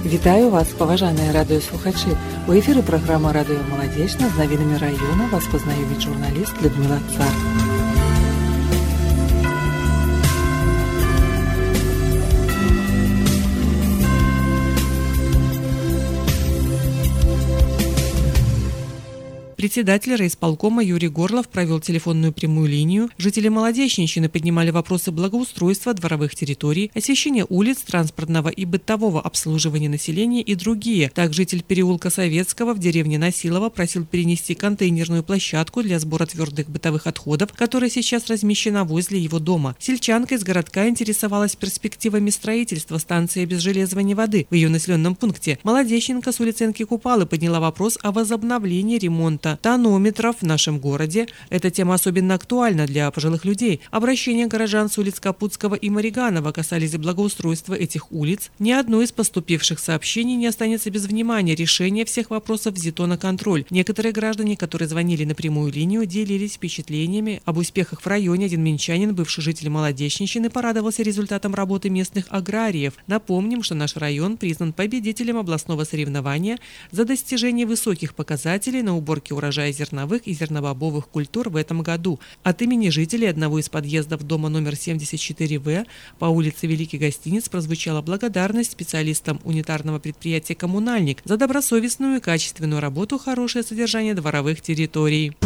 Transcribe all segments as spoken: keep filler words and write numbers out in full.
Вітаю вас, паважаныя радыёслухачы. У эфіры праграма «Радыё Маладзечна» з навінамі раёна вас пазнаёміць журналіст Людмила Цар. Председатель райисполкома Юрий Горлов провел телефонную прямую линию. Жители Молодечнищины поднимали вопросы благоустройства дворовых территорий, освещения улиц, транспортного и бытового обслуживания населения и другие. Так, житель переулка Советского в деревне Насилово просил перенести контейнерную площадку для сбора твердых бытовых отходов, которая сейчас размещена возле его дома. Сельчанка из городка интересовалась перспективами строительства станции обезжелезывания воды в ее населенном пункте. Молодечненко с улицы Энки Купалы подняла вопрос о возобновлении ремонта тонометров в нашем городе. Эта тема особенно актуальна для пожилых людей. Обращения горожан с улиц Капутского и Мариганова касались благоустройства этих улиц. Ни одно из поступивших сообщений не останется без внимания. Решение всех вопросов взято на контроль. Некоторые граждане, которые звонили на прямую линию, делились впечатлениями об успехах в районе. Один минчанин, бывший житель Молодечнищины, порадовался результатом работы местных аграриев. Напомним, что наш район признан победителем областного соревнования за достижение высоких показателей на уборке урожая зерновых и зернобобовых культур в этом году. От имени жителей одного из подъездов дома номер семьдесят четыре вэ по улице Великий Гостиниц прозвучала благодарность специалистам унитарного предприятия «Коммунальник» за добросовестную и качественную работу, хорошее содержание дворовых территорий.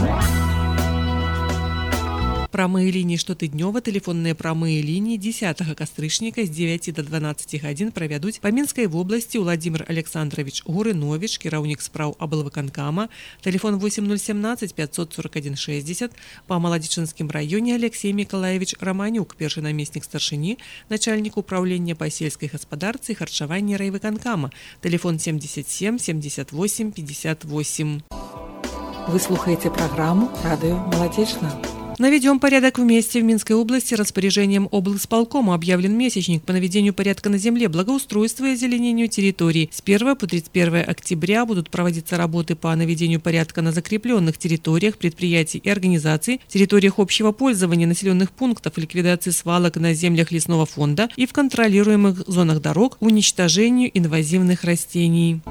Прамыя лінії штотыднёва, тэлефонныя прамыя лініі дзесятага кастрычніка з дзевяці да дванаццаці гадзін правядуць па Мінскай вобласці Владимир Александрович Гурынович, кіраўнік спраў аблвыканкама, тэлефон восемь ноль семнадцать пятьсот сорок один шестьдесят, па Маладзечынскім раёне Алексей Миколаевич Романюк, першы намеснік старшыні, начальнік управлення па сельскай гаспадарцы і харчавання райвыканкама, тэлефон семьдесят семь семьдесят восемь пятьдесят восемь. Вы слухаете программу «Радио Молодечна». Наведем порядок вместе. В Минской области распоряжением облисполкома объявлен месячник по наведению порядка на земле, благоустройству и озеленению территорий. С первого по тридцать первое октября будут проводиться работы по наведению порядка на закрепленных территориях предприятий и организаций, территориях общего пользования населенных пунктов, ликвидации свалок на землях лесного фонда и в контролируемых зонах дорог, уничтожению инвазивных растений.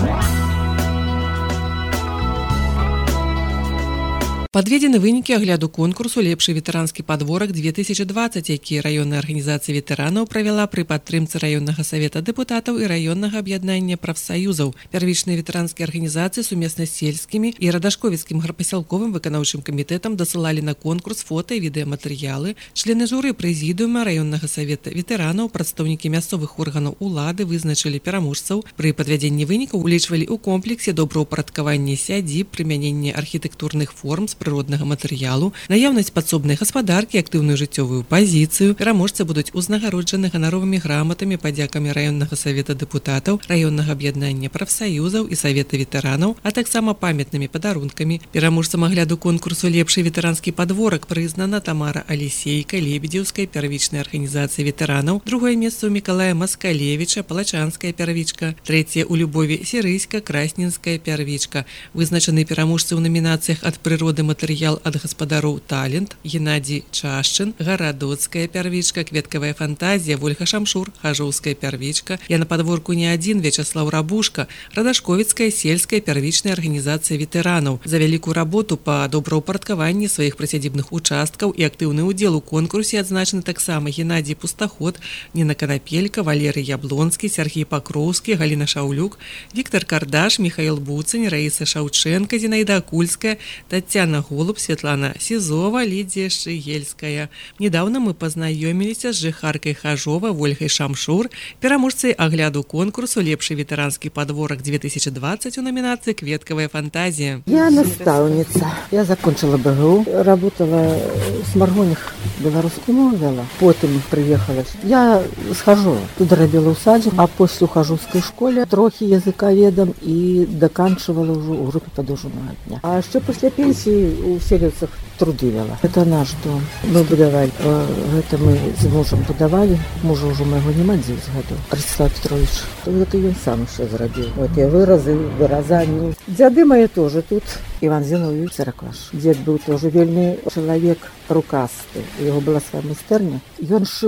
Подведены вынікі агляду конкурсу «Лепшы ветэранскі падворак две тысячи двадцать», які раённая арганізацыя ветэранаў правяла пры падтрымцы раённага савета дэпутатаў і раённага аб'яднання прафсаюзаў. Первичныя ветэранскія арганізацыі сумесна з сельскімі і радашковіцкім гарпасялковым выканаўчым камітэтам дасылалі на конкурс фота і відэаматэрыялы. Члены журы прэзідыума раённага савета ветэранаў, прадстаўнікі мясцовых органаў улады вызначылі пераможцаў. Пры падвядзенні вынікаў улічвалі ў комплексе добраўпарадкаванне сядзіб, прымяненне архітэктурных форм з прыроднага матэрыялу, наяўнасць падсобнай гаспадаркі, актыўную жыццёвую пазіцыю. Пераможцы будуць узнагароджаны ганаровымі граматамі, падзякамі раённага савета дэпутатаў, раённага аб'яднання прафсаюзаў і савета ветэранаў, а таксама памятнымі падарункамі. Пераможцам агляду конкурсу «Лепшы ветэранскі падворак» прызнана Тамара Алісейка, Лебедзеўская первичная арганізацыя ветэранаў, другое месца ў Мікалая Маскалевіча, Палачанская первичка, трэцяе ў Любові Серыйска, Красненская первичка. Вызначаны пераможцы ў намінацыях ад прыроды матэрыял ад гаспадароў «Талент», Геннадзій Чашчын, Гарадоцкая первичка, Кветкавая фантазія, Вольга Шамшур, Хажоўская первичка, Я на падворку не адзін, Вячаслаў Рабушка, Радашковіцкая сельская первичная арганізацыя ветэранаў. За вялікую работу па добраўпарадкаванні сваіх прысядзібных участкаў і актыўны ўдзел у конкурсе адзначаны таксама Геннадзій Пустаход, Ніна Канапелька, Валерый Яблонскі, Сергей Пакроўскі, Галіна Шаўлюк, Віктор Кардаш, Михаил Буцань, Раіса Шаўчэнка, Зінаіда Акульская, Татьяна Голуб, Светлана Сизова, Лидия Шигельская. Недавно мы познакомились с жыхаркай Хажова, Вольгай Шамшур, пераможцай агляду конкурсу «Лепшы ветэранскі падворак две тысячи двадцать» у номинации «Кветкавая фантазия». Я наставница. Я закончила бэ гэ у, работала с Маргонях, белорусскую мову вела. Потом приехала. Я с Хажова. Туда робила у саду, а после у Хажовской школе трохи языковедом и доканчивала уже у группы подушного дня. А еще после пенсии у селецах труды вела. Это наш дом. Мы будовали. Это мы с мужем будовали. Мужа уже моего нема девять годов. Ростислав Петрович. Это он сам еще зародил. Вот я выразы, выразания. Дяды мои тоже тут. Иван Зинович Церкваш. Дед был тоже вельми человек рукастый. У него была своя майстерня. И он шил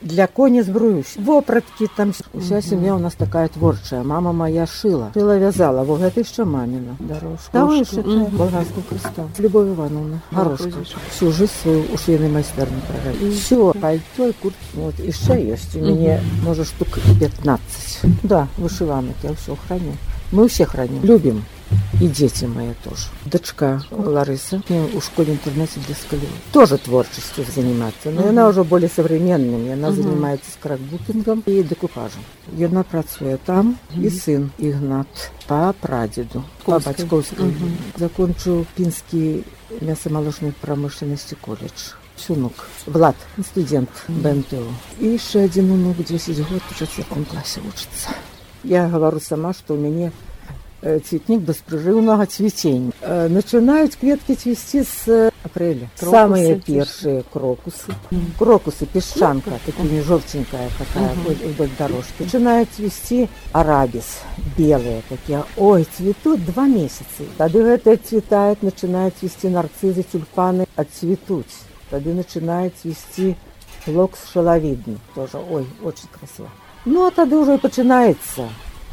для коні збрую. Вопраткі там. Уся сім'я у нас такая творчая. Мама моя шила. Шила вязала. Во гэта еще мамина дорожка. Да, вышитая. Болгарского креста. Любовь Ивановна. Горошка. Всю жизнь свою у швейной майстерни провели. Все. Пальто и куртка. Вот. Еще есть. У меня, может, штук пятнадцать. Да, вышиванок. Я все храню. Мы все храним. Любим. И дети мои тоже. Дочка Лариса у школе-интернете для сколиоза. Тоже творчеством занимается, но uh-huh. она уже более современная. Она uh-huh. занимается скрапбукингом и декупажем. И она працует там, uh-huh. и сын Игнат по прадеду, по батьковской. Uh-huh. Закончил Пинский мясомолочной промышленности колледж. Сунук Влад, студент БМТУ. И еще один внук, десять год, уже в четвертом классе учится. Я говорю сама, что у меня цветник беспрерывного цветения. Начинают кветки цвести с апреля. Крокусы, самые первые крокусы. Mm. Крокусы, песчанка, mm. такими желтенькая такая, mm-hmm. вдоль дорожки. Начинают цвести арабис, белые такие. Ой, цветут два месяца. Тогда это отцветает, начинают цвести нарцизы, тюльпаны, отцветут. Тогда начинает цвести локс шаловидный. Тоже, ой, очень красиво. Ну, а тогда уже и начинается.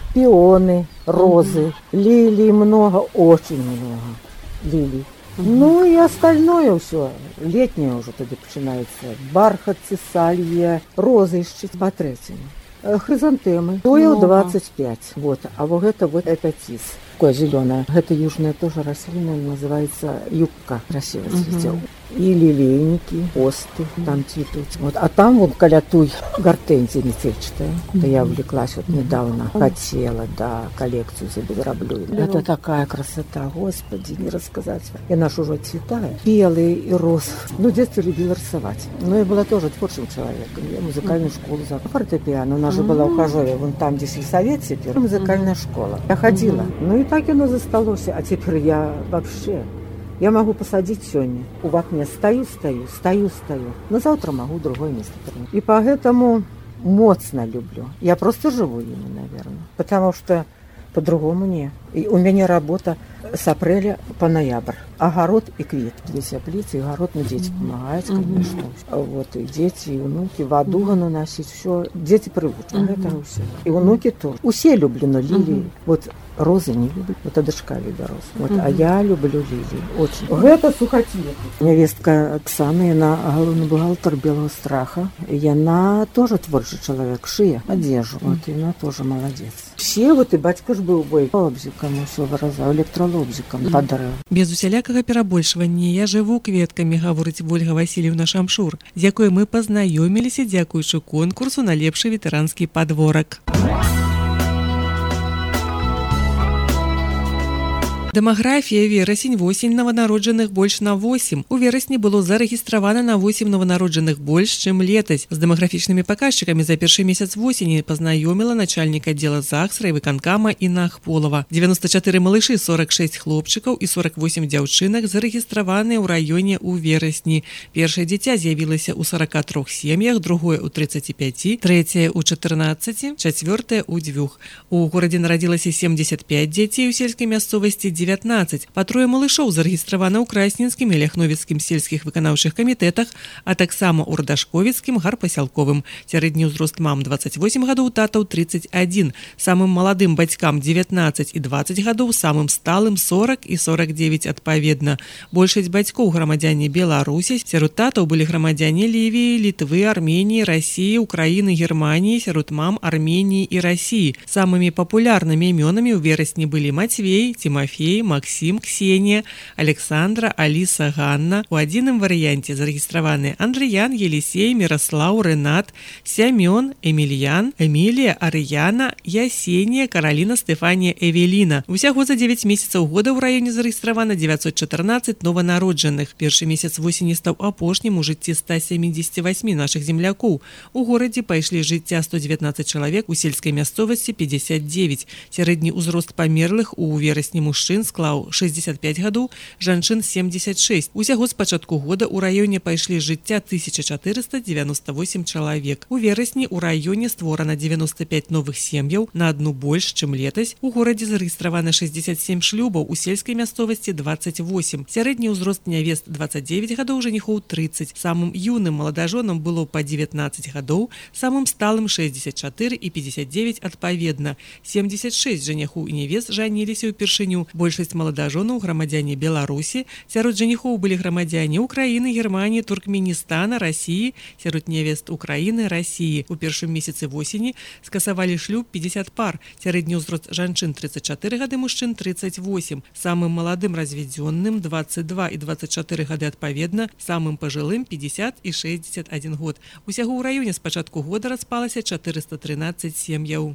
Пионы, розы, mm-hmm. лилий много, очень много лилий. Mm-hmm. Ну и остальное все. Летнее уже тогда начинается. Бархат, цесалья, розы еще по третьему. Хризантемы. Стоил двадцать пять. Вот. А вот это вот это тис. Такое зеленое. Это южная тоже рослина, называется юбка. Красиво цветет. Mm-hmm. И лилейники, осты там цветут. Вот. А там вот калятуй гортензия метельчатая. Mm-hmm. Да я увлеклась вот недавно. Mm-hmm. Хотела, да, коллекцию зараблю. Mm-hmm. Это такая красота, господи, не рассказать. И наш уже цветает. Белый и роз. Ну, в детстве любила рисовать. Но я была тоже творческим человеком. Я музыкальную mm-hmm. школу закончила. Фортепиано. У нас же mm-hmm. была у Хажоя, вон там, где сельсовет теперь, музыкальная mm-hmm. школа. Я ходила. Mm-hmm. Ну и так оно засталось. А теперь я вообще... Я могу посадить сегодня. У окна стою, стою, стою, стою. Но завтра могу в другое место принять. И поэтому моцно люблю. Я просто живу ими, наверное. Потому что по-другому не. И у меня работа с апреля по ноябрь. Огород и квет. Здесь оплицы, и огород, но дети mm-hmm. помогают, конечно. Mm-hmm. Вот и дети, и внуки. Воду mm-hmm. наносить, все. Дети привыкли. Mm-hmm. Это все. И внуки тоже. Усе люблю, но лилии. Mm-hmm. Вот розы не люблю. Вот это дочка любит розы. Вот, mm-hmm. А я люблю лилии. Очень. Mm-hmm. Это сухоцветы. Невестка Оксана, она главный бухгалтер Белого страха. И она тоже творчий человек. Шия одежду. Mm-hmm. Вот, и она тоже молодец. Все, вот и батька ж был бой. Лобзиком все выразал, электролобзиком mm-hmm. подарил. Без усялякага перабольшвання я жыву кветкамі, гаворыць Вольга Васильевна Шамшур, з якой мы пазнаёміліся дзякуючы конкурсу на лепшы ветэранскі падворак. Дэмаграфія верасень-восень новонароджаных больш на восемь. У верасні было зарэгістравана на восемь новонароджаных больш, чым летась. З дэмаграфічнымі паказчыкамі за першы месяц восені пазнаёміла начальнік аддзела ЗАГС райвыканкама Інна Ахполова. девяносто четыре малышы, сорок шесть хлопчыкаў і сорок восемь дзяўчынак зарэгістраваныя ў раёне ў верасні. Першае дзіця з'явілася ў сорока трох сем'ях, другое ў тридцати пяти, трэцяе ў чатырнаццаці, чацвёртае ў дзвюх. У горадзе нарадзілася семьдесят пять дзяцей у сельскай мясцовасці, девятнадцать. Па трое малышоў зарэгістравана ў Красненскім і Ляхновіцкім сельскіх выканаўчых камітэтах, а таксама ў Радашковіцкім гарпасялковым. Сярэдні ўзрост мам двадцать восемь гадоў, татаў тридцать один. Самым маладым бацькам девятнадцать і двадцать гадоў, самым сталым сорок і сорок девять адпаведна. Большасць бацькоў грамадзяне Беларусі, сярод татаў былі грамадзяне Лівіі, Літвы, Арменіі, Расіі, Украіны, Германіі, сярод мам Арменіі і Расіі. Самымі папулярнымі імёнамі ў верасні былі Мацвей, Тимофей, Максим, Ксения, Александра, Алиса, Ганна. У адзіным варыянце зарэгістраваны Андрыян, Елисей, Мирослав, Ренат, Сямён, Эмильян, Эмилия, Арыяна, Ясения, Каролина, Стефания, Эвелина. Усяго за девять месяцаў года ў раёне зарэгістравана девятьсот четырнадцать новонароджаных. Першы месяц восені стаў апошнім у жыцці ста семидесяти восьми нашых землякоў. У горадзе пайшлі жыцця сто девятнадцать чалавек, у сельскай мясцовасці пятьдесят девять. Сярэдні ўзрост памерлых у верасні мужчын мужчын склаў шэсцьдзесят пяць гадоў, жанчын семьдесят шесть. Усяго з пачатку года ў раёне пайшлі з жыцця тысяча чатырыста дзевяносто восемь чалавек. У верасні ў раёне створана девяносто пять новых сем'яў, на адну больш, чым летась. У горадзе зарэгістравана шэсцьдесят семь шлюбаў, у сельскай мясцовасці двадцать восемь. Сярэдні ўзрост нявест двадцать девять гадоў, жаніхоў тридцать. Самым юным маладажонам было па девятнадцать гадоў, самым сталым шэсцьдесят чатыры і пятьдесят девять адпаведна. семьдесят шесть жаніхоў і нявест жаніліся ўпершыню. Большасць маладажонаў грамадзяне Беларусі, сярод жаніхоў былі грамадзяне Украіны, Германії, Туркменістана, Расіі, сярод нявест Украіны, Расіі. У першым месяцы восені скасавалі шлюб пятьдесят пар. Сярэдні ўзрост жанчын тридцать чатыры гады, мужчын тридцать восемь. Самым маладым разведзённым двадцать два і двадцать чатыры гады адпаведна, самым пажылым пятьдесят і шэсцьдесят один год. Усяго ў раёне з пачатку года распалася четыреста тринадцать сем'яў.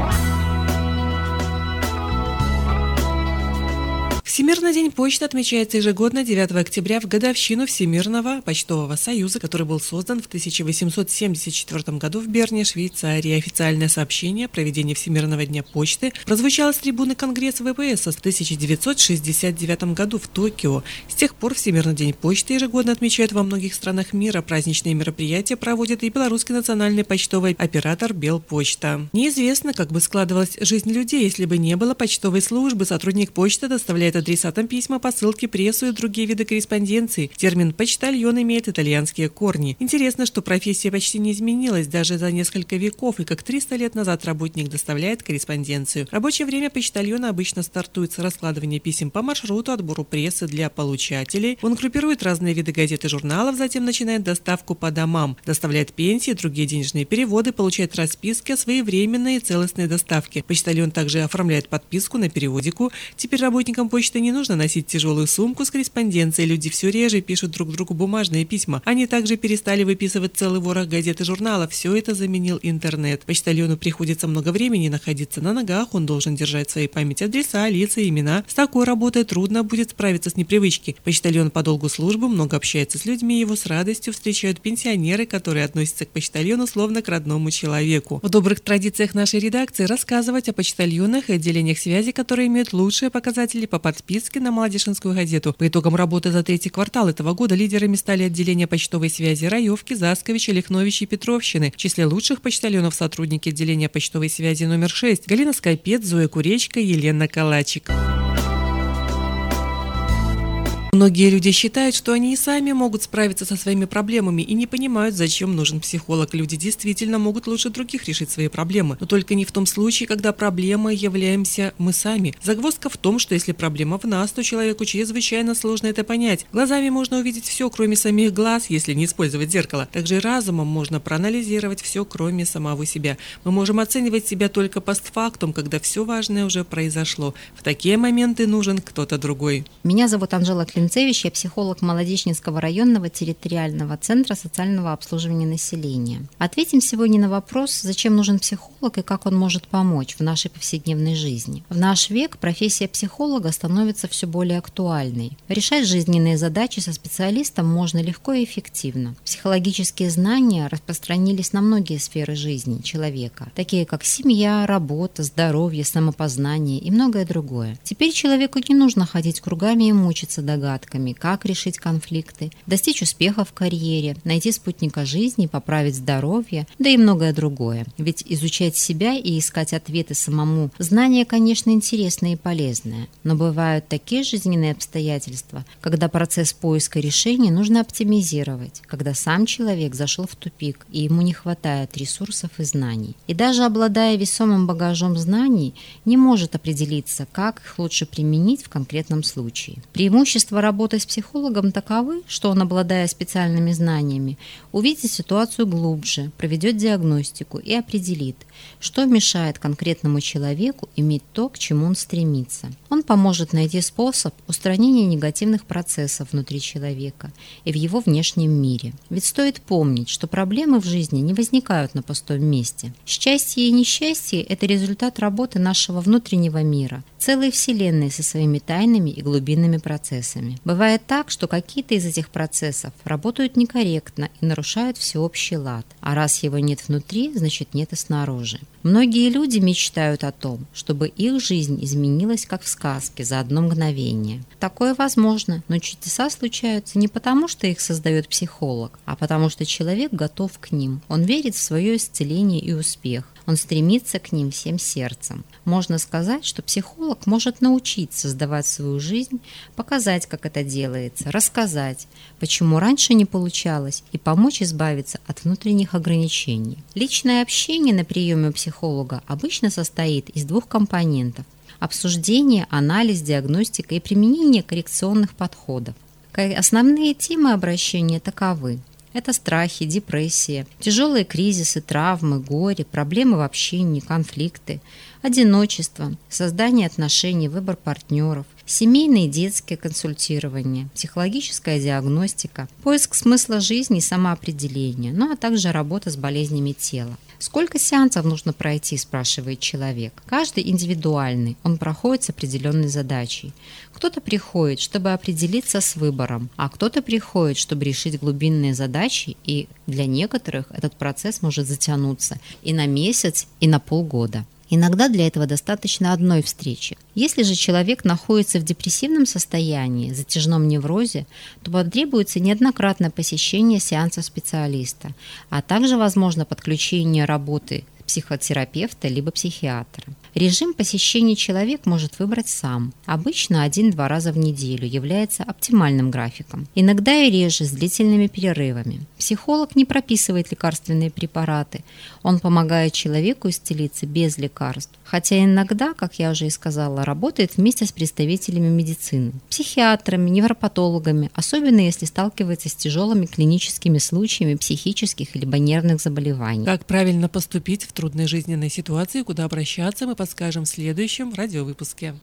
Всемирный день почты отмечается ежегодно девятого октября в годовщину Всемирного почтового союза, который был создан в тысяча восемьсот семьдесят четвёртом году в Берне, Швейцарии. Официальное сообщение о проведении Всемирного дня почты прозвучало с трибуны Конгресса вэ пэ эс в тысяча девятьсот шестьдесят девятом году в Токио. С тех пор Всемирный день почты ежегодно отмечают во многих странах мира. Праздничные мероприятия проводит и белорусский национальный почтовый оператор Белпочта. Неизвестно, как бы складывалась жизнь людей, если бы не было почтовой службы. Сотрудник почты доставляет адресатам письма, посылки, прессу и другие виды корреспонденции. Термин «почтальон» имеет итальянские корни. Интересно, что профессия почти не изменилась даже за несколько веков, и как триста лет назад работник доставляет корреспонденцию. Рабочее время почтальона обычно стартует с раскладывания писем по маршруту, отбору прессы для получателей. Он группирует разные виды газет и журналов, затем начинает доставку по домам, доставляет пенсии, другие денежные переводы, получает расписки о своевременной и целостной доставке. Почтальон также оформляет подписку на периодику. Теперь работникам почты не нужно носить тяжелую сумку с корреспонденцией. Люди все реже пишут друг другу бумажные письма. Они также перестали выписывать целый ворох газет и журналов. Все это заменил интернет. Почтальону приходится много времени находиться на ногах. Он должен держать в своей памяти адреса, лица, имена. С такой работой трудно будет справиться с непривычки. Почтальон по долгу службы много общается с людьми. Его с радостью встречают пенсионеры, которые относятся к почтальону словно к родному человеку. В добрых традициях нашей редакции рассказывать о почтальонах и отделениях связи, которые имеют лучшие показатели по подписке на Молодежинскую газету. По итогам работы за третий квартал этого года лидерами стали отделения почтовой связи Раевки, Засковича, Лихновича и Петровщины. В числе лучших почтальонов сотрудники отделения почтовой связи номер шесть Галина Скайпец, Зоя Куречка и Елена Калачик. Многие люди считают, что они и сами могут справиться со своими проблемами и не понимают, зачем нужен психолог. Люди действительно могут лучше других решить свои проблемы, но только не в том случае, когда проблемой являемся мы сами. Загвоздка в том, что если проблема в нас, то человеку чрезвычайно сложно это понять. Глазами можно увидеть все, кроме самих глаз, если не использовать зеркало. Также и разумом можно проанализировать все, кроме самого себя. Мы можем оценивать себя только постфактум, когда все важное уже произошло. В такие моменты нужен кто-то другой. Меня зовут Анжела Клинцевич. Я психолог Молодечнинского районного территориального центра социального обслуживания населения. Ответим сегодня на вопрос, зачем нужен психолог и как он может помочь в нашей повседневной жизни. В наш век профессия психолога становится все более актуальной. Решать жизненные задачи со специалистом можно легко и эффективно. Психологические знания распространились на многие сферы жизни человека, такие как семья, работа, здоровье, самопознание и многое другое. Теперь человеку не нужно ходить кругами и мучиться догадками, как решить конфликты, достичь успеха в карьере, найти спутника жизни, поправить здоровье, да и многое другое. Ведь изучать себя и искать ответы самому – знание, конечно, интересное и полезное. Но бывают такие жизненные обстоятельства, когда процесс поиска решений нужно оптимизировать, когда сам человек зашел в тупик и ему не хватает ресурсов и знаний. И даже обладая весомым багажом знаний, не может определиться, как их лучше применить в конкретном случае. Преимущество работы с психологом таковы, что он, обладая специальными знаниями, увидит ситуацию глубже, проведет диагностику и определит, что мешает конкретному человеку иметь то, к чему он стремится. Он поможет найти способ устранения негативных процессов внутри человека и в его внешнем мире. Ведь стоит помнить, что проблемы в жизни не возникают на пустом месте. Счастье и несчастье – это результат работы нашего внутреннего мира, целой вселенной со своими тайными и глубинными процессами. органами. Бывает так, что какие-то из этих процессов работают некорректно и нарушают всеобщий лад. А раз его нет внутри, значит нет и снаружи. Многие люди мечтают о том, чтобы их жизнь изменилась, как в сказке, за одно мгновение. Такое возможно, но чудеса случаются не потому, что их создает психолог, а потому что человек готов к ним. Он верит в свое исцеление и успех. Он стремится к ним всем сердцем. Можно сказать, что психолог может научить создавать свою жизнь, показать, как это делается, рассказать, почему раньше не получалось, и помочь избавиться от внутренних ограничений. Личное общение на приеме у психолога обычно состоит из двух компонентов – обсуждение, анализ, диагностика и применение коррекционных подходов. Основные темы обращения таковы. Это страхи, депрессия, тяжелые кризисы, травмы, горе, проблемы в общении, конфликты, одиночество, создание отношений, выбор партнеров, семейное и детское консультирование, психологическая диагностика, поиск смысла жизни и самоопределение, ну а также работа с болезнями тела. Сколько сеансов нужно пройти, спрашивает человек. Каждый индивидуальный, он проходит с определенной задачей. Кто-то приходит, чтобы определиться с выбором, а кто-то приходит, чтобы решить глубинные задачи, и для некоторых этот процесс может затянуться и на месяц, и на полгода. Иногда для этого достаточно одной встречи. Если же человек находится в депрессивном состоянии, затяжном неврозе, то потребуется неоднократное посещение сеанса специалиста, а также возможно подключение работы психотерапевта либо психиатра. Режим посещения человек может выбрать сам. Обычно один-два раза в неделю является оптимальным графиком. Иногда и реже, с длительными перерывами. Психолог не прописывает лекарственные препараты. Он помогает человеку исцелиться без лекарств. Хотя иногда, как я уже и сказала, работает вместе с представителями медицины, психиатрами, невропатологами, особенно если сталкивается с тяжелыми клиническими случаями психических либо нервных заболеваний. Как правильно поступить в трудной жизненной ситуации, куда обращаться, мы подскажем в следующем радиовыпуске.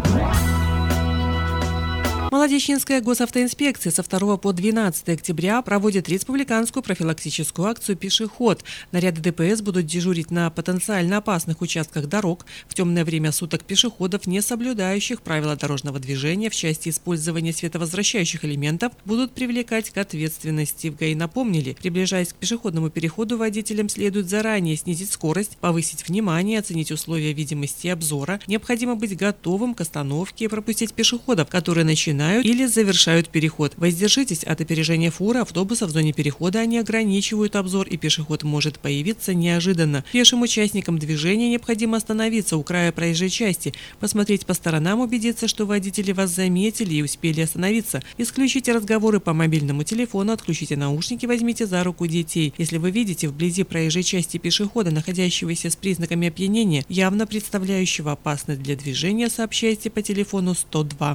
Молодечнинская госавтоинспекция со второго по двенадцатое октября проводит республиканскую профилактическую акцию «Пешеход». Наряды ДПС будут дежурить на потенциально опасных участках дорог в темное время суток пешеходов, не соблюдающих правила дорожного движения в части использования световозвращающих элементов, будут привлекать к ответственности. В ГАИ напомнили, приближаясь к пешеходному переходу, водителям следует заранее снизить скорость, повысить внимание, оценить условия видимости и обзора. Необходимо быть готовым к остановке и пропустить пешеходов, которые начинают или завершают переход. Воздержитесь от опережения фуры, автобуса в зоне перехода, они ограничивают обзор, и пешеход может появиться неожиданно. Пешим участникам движения необходимо остановиться у края проезжей части, посмотреть по сторонам, убедиться, что водители вас заметили и успели остановиться. Исключите разговоры по мобильному телефону, отключите наушники, возьмите за руку детей. Если вы видите вблизи проезжей части пешехода, находящегося с признаками опьянения, явно представляющего опасность для движения, сообщайте по телефону сто два.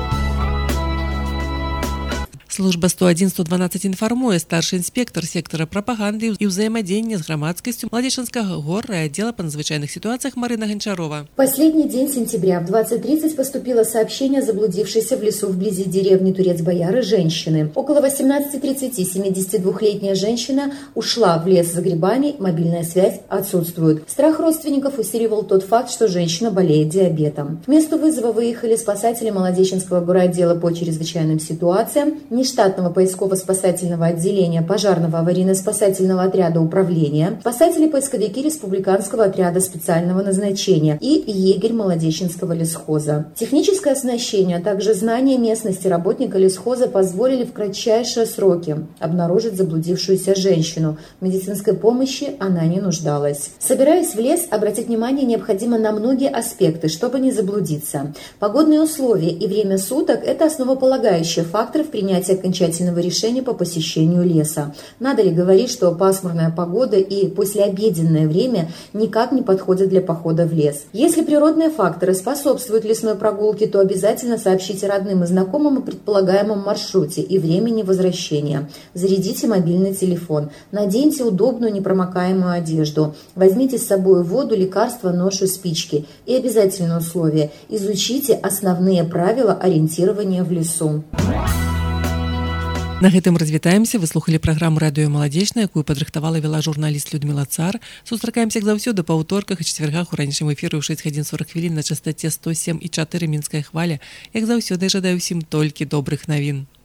Служба сто один сто дванадцать информуе, старший инспектор сектора пропаганды і взаємодіяння з громадськістю Молодечинского горрайотдела по надзвичайных ситуациях Марина Гончарова. В последний день сентября в двадцать тридцать поступило сообщение о заблудившейся в лесу вблизи деревни Турец-Бояры женщины. Около восемнадцати тридцати семидесятидвухлетняя женщина ушла в лес за грибами, мобильная связь отсутствует. Страх родственников усиливал тот факт, что женщина болеет диабетом. К месту вызова выехали спасатели Молодечинского горрайотдела по чрезвычайным ситуациям, нештатного поисково-спасательного отделения пожарного аварийно-спасательного отряда управления, спасатели-поисковики республиканского отряда специального назначения и егерь Молодечинского лесхоза. Техническое оснащение, а также знание местности работника лесхоза позволили в кратчайшие сроки обнаружить заблудившуюся женщину. В медицинской помощи она не нуждалась. Собираясь в лес, обратить внимание необходимо на многие аспекты, чтобы не заблудиться. Погодные условия и время суток – это основополагающие факторы в принятии окончательного решения по посещению леса. Надо ли говорить, что пасмурная погода и послеобеденное время никак не подходят для похода в лес? Если природные факторы способствуют лесной прогулке, то обязательно сообщите родным и знакомым о предполагаемом маршруте и времени возвращения. Зарядите мобильный телефон. Наденьте удобную непромокаемую одежду. Возьмите с собой воду, лекарства, нож и спички. И обязательное условие – изучите основные правила ориентирования в лесу. На гэтым развітаемся. Вы слухали праграму «Радыё Маладзечная», якую падрыхтавала і вела журналіст Людмила Цар. Сустракаемся як заўсёды па аўторках і чацвяргах у ранейшым эфіры ў шэсць гадзін сорок хвілін на частаце сто сем і чатыры мінская хваля. Як заўсёды жадаю ўсім толькі добрых навін.